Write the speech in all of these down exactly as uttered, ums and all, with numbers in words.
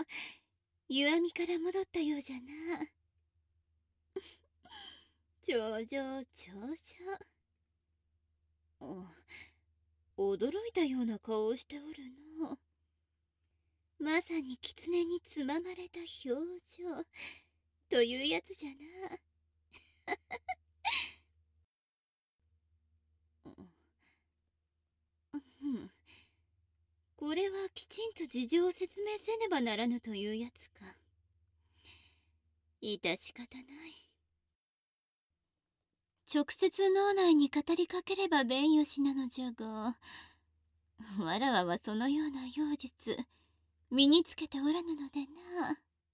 湯あみから戻ったようじゃな。頂上頂上。お驚いたような顔をしておるの。まさに狐につままれた表情というやつじゃな。これはきちんと事情を説明せねばならぬというやつか。致し方ない。直接脳内に語りかければ弁よしなのじゃが、わらわはそのような妖術身につけておらぬのでな。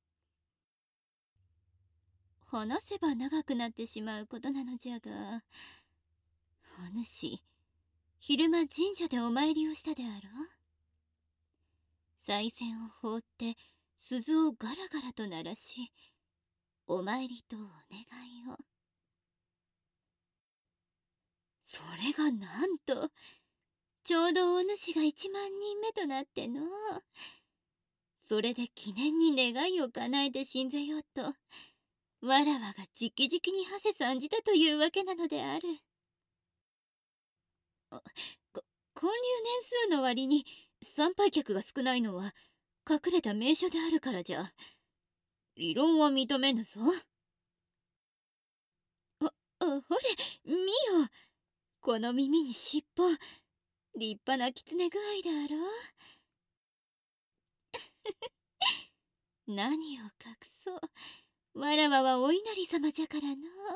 話せば長くなってしまうことなのじゃが、お主昼間神社でお参りをしたであろう。賽銭を放って鈴をガラガラと鳴らし、お参りとお願いを。それがなんとちょうどお主が一万人目となっての。それで記念に願いを叶えて信ぜようと、わらわが直々に馳せ参じたというわけなのである。こ建立年数の割に参拝客が少ないのは隠れた名所であるからじゃ。異論は認めぬぞ。ほ、ほれ、見よ。この耳に尻尾。立派な狐具合であろう。何を隠そう。わらわはお稲荷様じゃからの。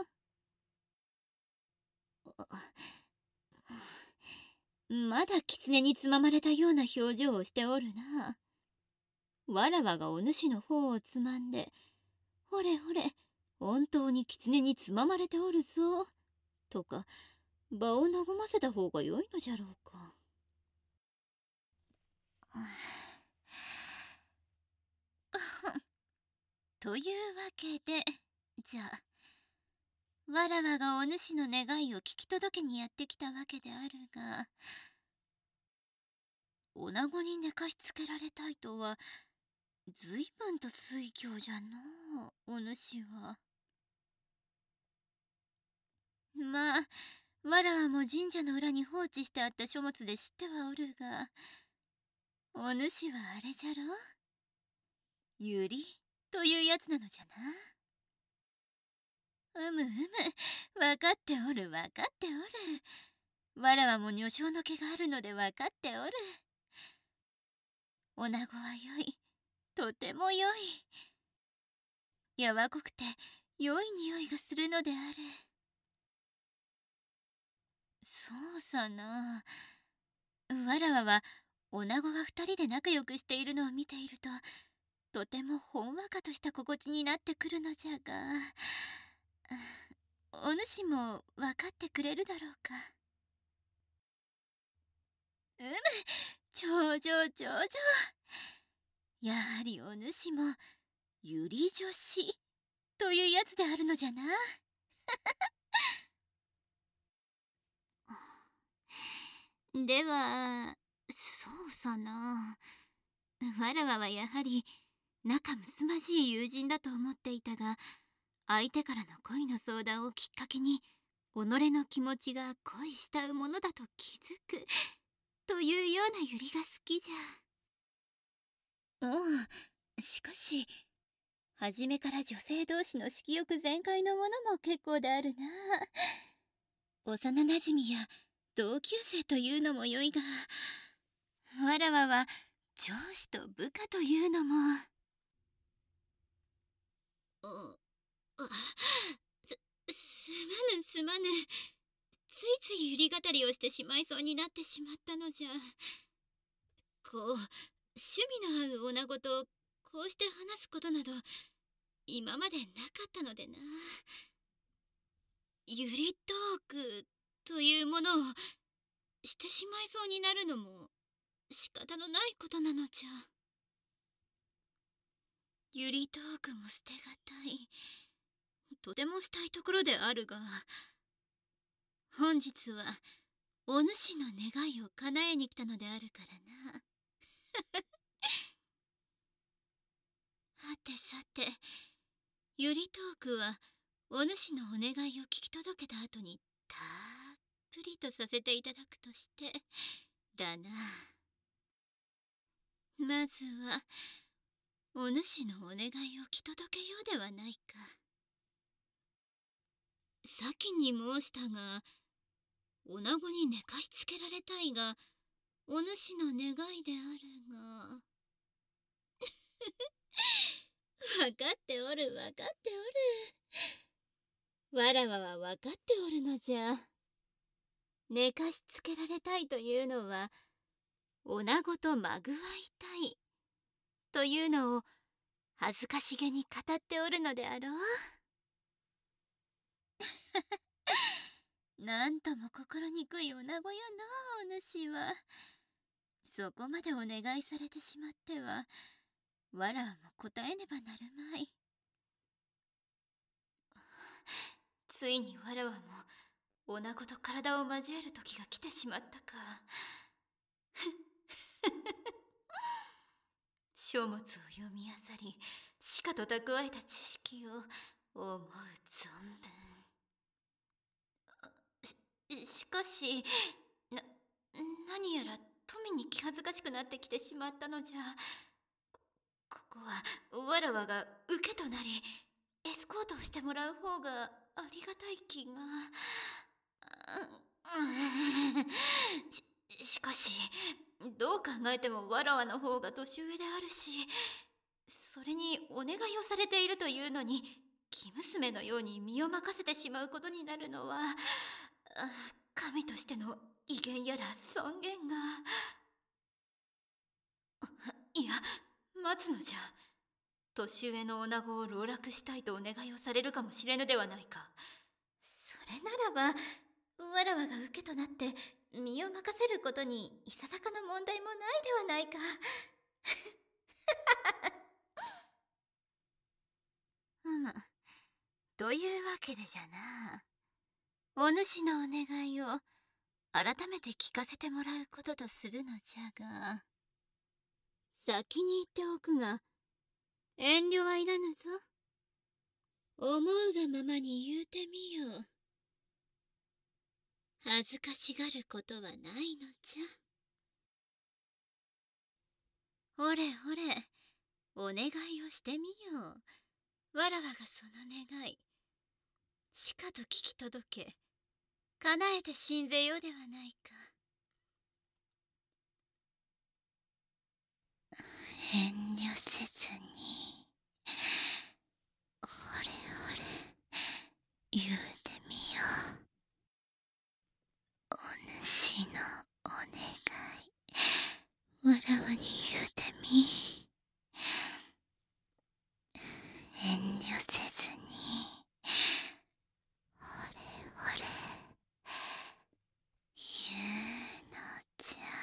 まだ狐につままれたような表情をしておるな。わらわがお主の方をつまんで、ほれほれ、本当に狐につままれておるぞ。とか、場を和ませた方が良いのじゃろうか。というわけで、じゃあ、わらわがお主の願いを聞き届けにやってきたわけであるが、女子に寝かしつけられたいとは、ずいぶんと推挙じゃのう、お主は。まあ、わらわも神社の裏に放置してあった書物で知ってはおるが、お主はあれじゃろ、ゆりというやつなのじゃな。うむうむ、わかっておるわかっておる。わらわも女性の毛があるのでわかっておる。おなごはよい、とてもよい。やわこくて良い匂いがするのである。そうさな。わらわは女子が二人で仲良くしているのを見ていると、とてもほんわかとした心地になってくるのじゃが、お主も分かってくれるだろうか。うむ、頂上頂上。やはりお主もゆり女子というやつであるのじゃな。ではそうさな。わらわはやはり仲睦まじい友人だと思っていたが、相手からの恋の相談をきっかけに己の気持ちが恋したうものだと気づくというようなゆりが好きじゃ。おう、しかし初めから女性同士の色欲全開のものも結構であるな。幼なじみや同級生というのもよいが、わらわは上司と部下というのも。すすまぬすまぬ。ついついゆり語りをしてしまいそうになってしまったのじゃ。こう趣味の合う女子とこうして話すことなど今までなかったのでな。ゆりトークというものをしてしまいそうになるのも仕方のないことなのじゃ。ゆりトークも捨てがたい、とてもしたいところであるが、本日はお主の願いを叶えに来たのであるからな。 て、ゆりトークはお主のお願いを聞き届けた後にたっぷりとさせていただくとしてだな。まずはお主のお願いを聞き届けようではないか。先に申したが、女子に寝かしつけられたいがお主の願いであるが分かっておる分かっておる。わらわは分かっておるのじゃ。寝かしつけられたいというのは女子とまぐわいたいというのを恥ずかしげに語っておるのであろう。なんとも心にくい女子よのお主は。そこまでお願いされてしまってはわらわも答えねばなるまい。ついにわらわも女子と体を交える時が来てしまったか。書物を読み漁り、しかと蓄えた知識を思う存分。ししかしな何やら富に気恥ずかしくなってきてしまったのじゃ。ここはわらわが受けとなりエスコートをしてもらう方がありがたい気が。ししかしどう考えてもわらわの方が年上であるし、それにお願いをされているというのに生娘のように身を任せてしまうことになるのは、神としての威厳やら尊厳が。いや待つのじゃ。年上の女子を籠絡したいとお願いをされるかもしれぬではないか。それならばわらわが受けとなって身を任せることにいささかの問題もないではないか。うむ。というわけでじゃな。お主のお願いを改めて聞かせてもらうこととするのじゃが、先に言っておくが遠慮はいらぬぞ。思うがままに言うてみよう。恥ずかしがることはないのじゃ。ほれほれ、お願いをしてみよう。わらわがその願いしかと聞き届け叶えてしんぜようではないか。遠慮せずにほれほれ言うてみよう。お主のお願いわらわに言うてみ。遠慮せずにほれほれ言うのじゃ。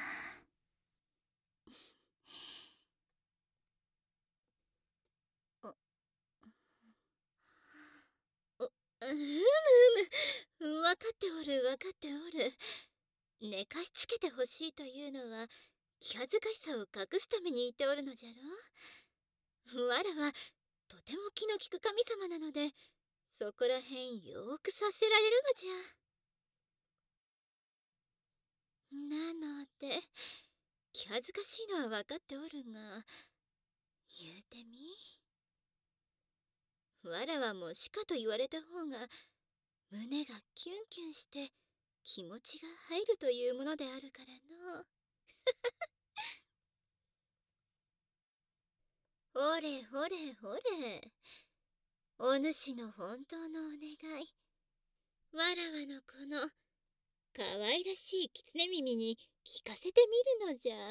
うむうむ、分かっておる分かっておる。寝かしつけてほしいというのは気恥ずかしさを隠すために言っておるのじゃろ。わらはとても気の利く神様なのでそこらへんよーくさせられるのじゃ。なので気恥ずかしいのは分かっておるが言うてみ。わらはもしかと言われた方が胸がキュンキュンして気持ちが入るというものであるからの。ほれほれほれ、お主の本当のお願いわらわのこのかわいらしい狐耳に聞かせてみるのじゃ。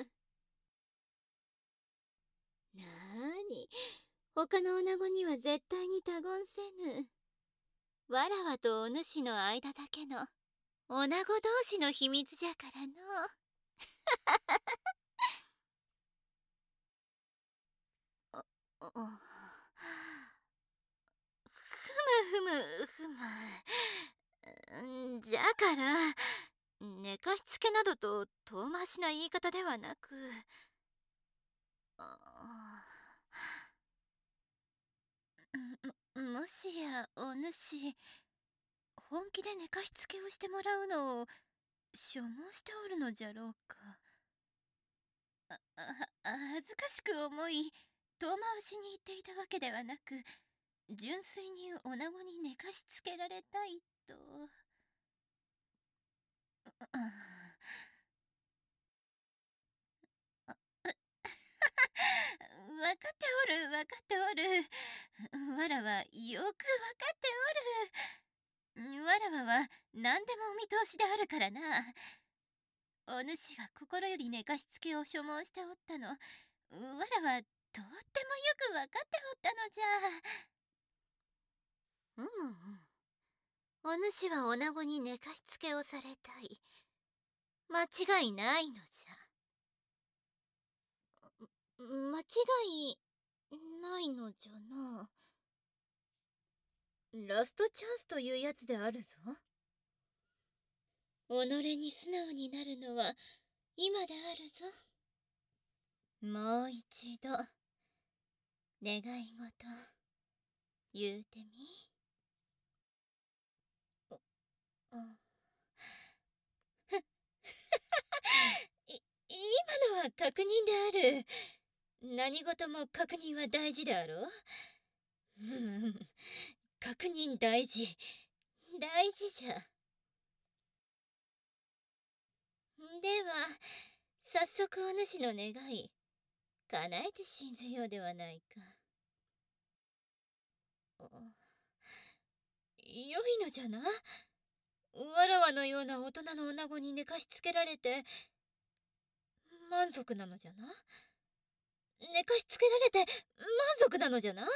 なーに、他の女子には絶対に他言せぬ。わらわとお主の間だけの女子同士の秘密じゃからの。ふむふむふむ。じゃから寝かしつけなどと遠回しな言い方ではなく、 ももしやお主、本気で寝かしつけをしてもらうのを所望しておるのじゃろうか。ああ恥ずかしく思い遠回しに言っていたわけではなく、純粋に女子に寝かしつけられたいと。あ分かっておる分かっておる。わらはよく分かっておる。わらわは何でもお見通しであるからな。お主が心より寝かしつけを所望しておったの、わらはとってもよく分かっておったのじゃ。うむうむ。お主は女子に寝かしつけをされたい。間違いないのじゃ。間違いないのじゃな。ラストチャンスというやつであるぞ。己に素直になるのは今であるぞ。もう一度願い事言うてみ。あい今のは確認である。何事も確認は大事であろう。うん確認大事大事じゃ。では早速お主の願い叶えてしんぜようではないか。良いのじゃな。わらわのような大人の女子に寝かしつけられて満足なのじゃな。寝かしつけられて満足なのじゃな。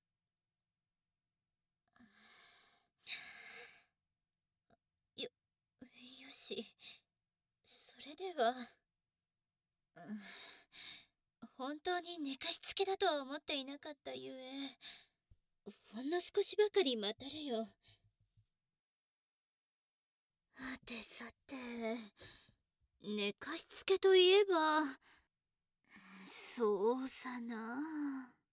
よよし、それでは、うん、本当に寝かしつけだとは思っていなかったゆえ、ほんの少しばかり待たれよ。はてさて、寝かしつけといえば、そうさな。